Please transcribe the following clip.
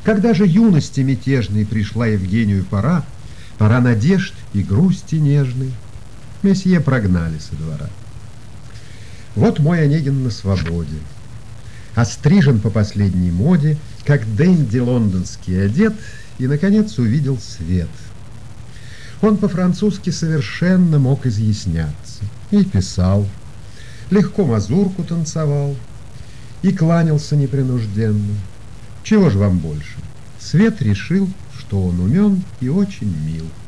Когда же юности мятежной пришла Евгению пора, пора надежд и грусти нежной, месье прогнали со двора. Вот мой Онегин на свободе, острижен по последней моде, как денди лондонский одет, и, наконец, увидел свет. Он по-французски совершенно мог изъясняться и писал, легко мазурку танцевал и кланялся непринужденно. Чего ж вам больше? Свет решил, что он умен и очень мил.